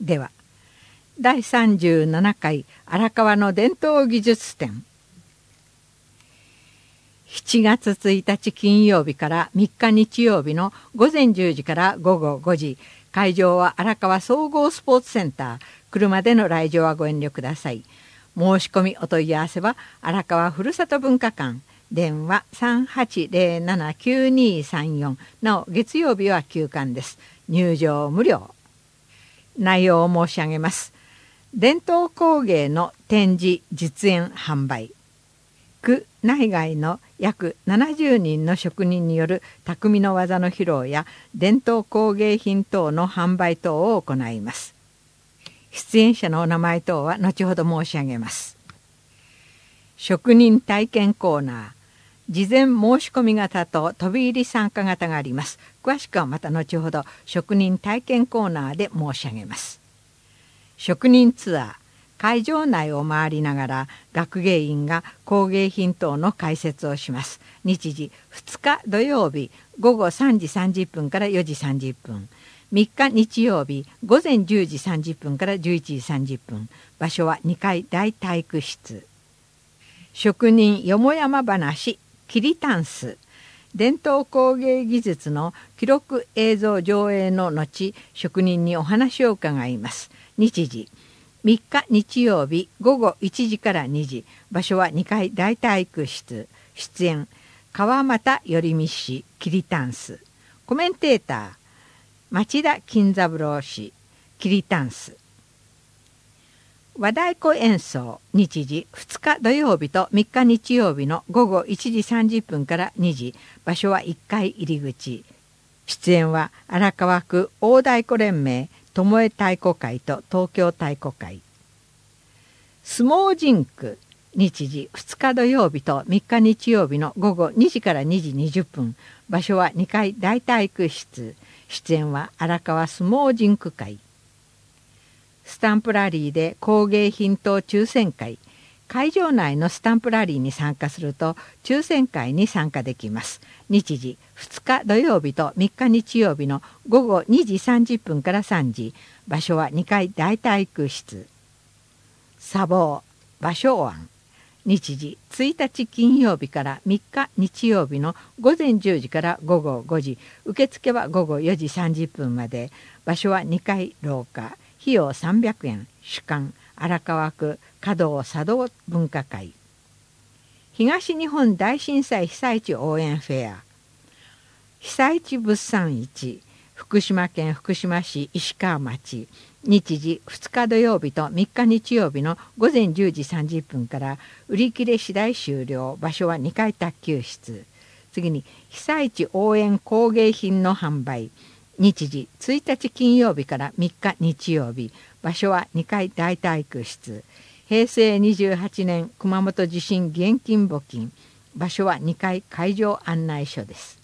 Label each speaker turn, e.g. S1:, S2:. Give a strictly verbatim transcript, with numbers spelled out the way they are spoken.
S1: ではだいさんじゅうななかい荒川の伝統技術展、しちがつついたち金曜日からみっか日曜日のごぜんじゅうじからごごごじ、会場は荒川総合スポーツセンター。車での来場はご遠慮ください。申し込みお問い合わせは荒川ふるさと文化館、電話 さんはちゼロななきゅうにさんよん、なお月曜日は休館です。入場無料。内容を申し上げます。伝統工芸の展示実演販売、区内外の約ななじゅうにんの職人による匠の技の披露や伝統工芸品等の販売等を行います。出演者のお名前等は後ほど申し上げます。職人体験コーナー、事前申し込み型と飛び入り参加型があります。詳しくはまた後ほど職人体験コーナーで申し上げます。職人ツアー、会場内を回りながら学芸員が工芸品等の解説をします。日時ふつか土曜日ごごさんじさんじゅっぷんからよじさんじゅっぷん、みっか日曜日ごぜんじゅうじさんじゅっぷんからじゅういちじさんじゅっぷん、場所はにかい大体育室。職人よもやま話きりたんす、伝統工芸技術の記録映像上映の後、職人にお話を伺います。日時みっか日曜日ごごいちじからにじ、場所はにかい大体育室。出演川又頼美氏きりたんす、コメンテーター町田金三郎氏きりたんす。和太鼓演奏、日時ふつか土曜日とみっか日曜日のごごいちじさんじゅっぷんからにじ、場所はいっかい入り口。出演は荒川区大太鼓連盟巴太鼓会と東京太鼓会。相撲甚句、日時ふつか土曜日とみっか日曜日のごごにじからにじにじゅっぷん、場所はにかい大体育室。出演は荒川相撲甚句会。スタンプラリーで工芸品等抽選会、会場内のスタンプラリーに参加すると抽選会に参加できます。日時ふつか土曜日とみっか日曜日のごごにじさんじゅっぷんからさんじ、場所はにかい大体育室。茶房芭蕉庵、日時ついたち金曜日からみっか日曜日のごぜんじゅうじからごごごじ、受付はごごよじさんじゅっぷんまで、場所はにかい廊下、費用さんびゃくえん、主幹荒川区華道茶道文化会。東日本大震災被災地応援フェア、被災地物産市、福島県福島市石川町、日時ふつか土曜日とみっか日曜日のごぜんじゅうじさんじゅっぷんから売り切れ次第終了。場所はにかい卓球室。次に被災地応援工芸品の販売、日時ついたち金曜日からみっか日曜日、場所はにかい大体育室。へいせいにじゅうはちねん熊本地震義援金募金、場所はにかい会場案内所です。